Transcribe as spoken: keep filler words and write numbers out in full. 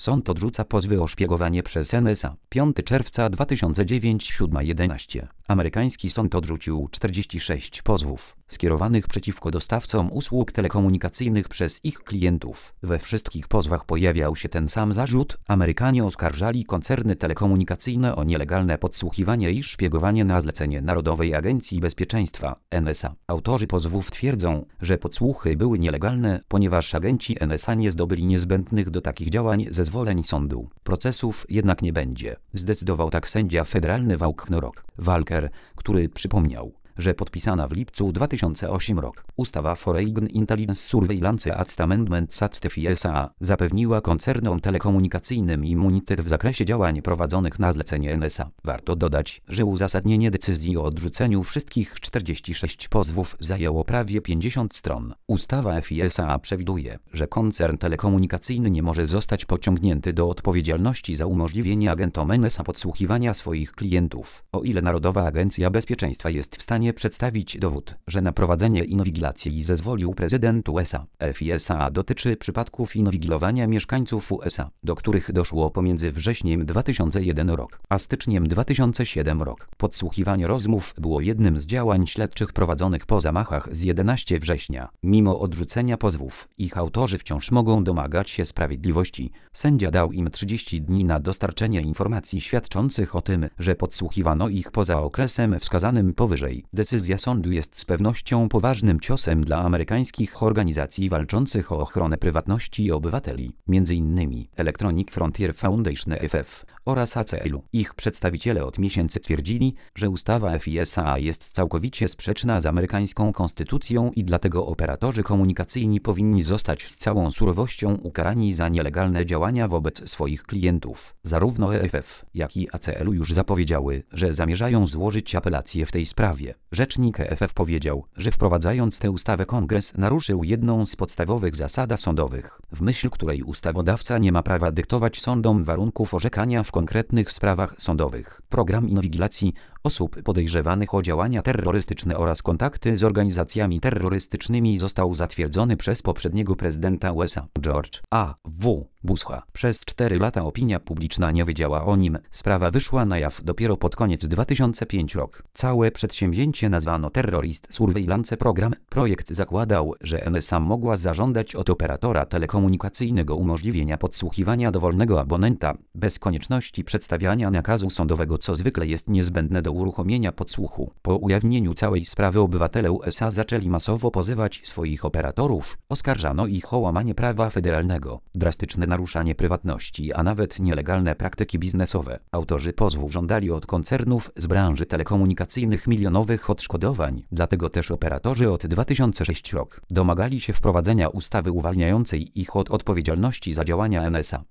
Sąd odrzuca pozwy o szpiegowanie przez N S A. piątego czerwca dwa tysiące dziewiątego, siódma jedenaście. Amerykański sąd odrzucił czterdzieści sześć pozwów skierowanych przeciwko dostawcom usług telekomunikacyjnych przez ich klientów. We wszystkich pozwach pojawiał się ten sam zarzut. Amerykanie oskarżali koncerny telekomunikacyjne o nielegalne podsłuchiwanie i szpiegowanie na zlecenie Narodowej Agencji Bezpieczeństwa N S A. Autorzy pozwów twierdzą, że podsłuchy były nielegalne, ponieważ agenci N S A nie zdobyli niezbędnych do takich działań zezwoleń sądu. Procesów jednak nie będzie. Zdecydował tak sędzia federalny Vaughn-Rock Walker, który przypomniał, że podpisana w lipcu dwa tysiące ósmego roku ustawa Foreign Intelligence Surveillance Act Amendment Act w U S A zapewniła koncernom telekomunikacyjnym immunitet w zakresie działań prowadzonych na zlecenie N S A. Warto dodać, że uzasadnienie decyzji o odrzuceniu wszystkich czterdziestu sześciu pozwów zajęło prawie pięćdziesiąt stron. Ustawa w U S A przewiduje, że koncern telekomunikacyjny nie może zostać pociągnięty do odpowiedzialności za umożliwienie agentom N S A podsłuchiwania swoich klientów, o ile Narodowa Agencja Bezpieczeństwa jest w stanie przedstawić dowód, że na prowadzenie inwigilacji zezwolił prezydent U S A. W U S A dotyczy przypadków inwigilowania mieszkańców U S A, do których doszło pomiędzy wrześniem dwa tysiące pierwszym roku a styczniem dwa tysiące siódmego roku. Podsłuchiwanie rozmów było jednym z działań śledczych prowadzonych po zamachach z jedenastego września. Mimo odrzucenia pozwów, ich autorzy wciąż mogą domagać się sprawiedliwości. Sędzia dał im trzydzieści dni na dostarczenie informacji świadczących o tym, że podsłuchiwano ich poza okresem wskazanym powyżej. Decyzja sądu jest z pewnością poważnym ciosem dla amerykańskich organizacji walczących o ochronę prywatności obywateli, między innymi Electronic Frontier Foundation E F F oraz A C L U. Ich przedstawiciele od miesięcy twierdzili, że ustawa w U S A jest całkowicie sprzeczna z amerykańską konstytucją i dlatego operatorzy komunikacyjni powinni zostać z całą surowością ukarani za nielegalne działania wobec swoich klientów. Zarówno E F F, jak i A C L U już zapowiedziały, że zamierzają złożyć apelację w tej sprawie. Rzecznik E F F powiedział, że wprowadzając tę ustawę Kongres naruszył jedną z podstawowych zasad sądowych, w myśl której ustawodawca nie ma prawa dyktować sądom warunków orzekania w konkretnych sprawach sądowych. Program inwigilacji osób podejrzewanych o działania terrorystyczne oraz kontakty z organizacjami terrorystycznymi został zatwierdzony przez poprzedniego prezydenta U S A, George A W Busha. Przez cztery lata opinia publiczna nie wiedziała o nim. Sprawa wyszła na jaw dopiero pod koniec dwa tysiące piątego roku. Całe przedsięwzięcie nazwano Terrorist Surveillance Program. Projekt zakładał, że N S A mogła zażądać od operatora telekomunikacyjnego umożliwienia podsłuchiwania dowolnego abonenta, bez konieczności przedstawiania nakazu sądowego, co zwykle jest niezbędne do uruchomienia podsłuchu. Po ujawnieniu całej sprawy obywatele U S A zaczęli masowo pozywać swoich operatorów. Oskarżano ich o łamanie prawa federalnego, drastyczne naruszanie prywatności, a nawet nielegalne praktyki biznesowe. Autorzy pozwów żądali od koncernów z branży telekomunikacyjnych milionowych odszkodowań. Dlatego też operatorzy od dwa tysiące szóstego roku domagali się wprowadzenia ustawy uwalniającej ich od odpowiedzialności za działania N S A.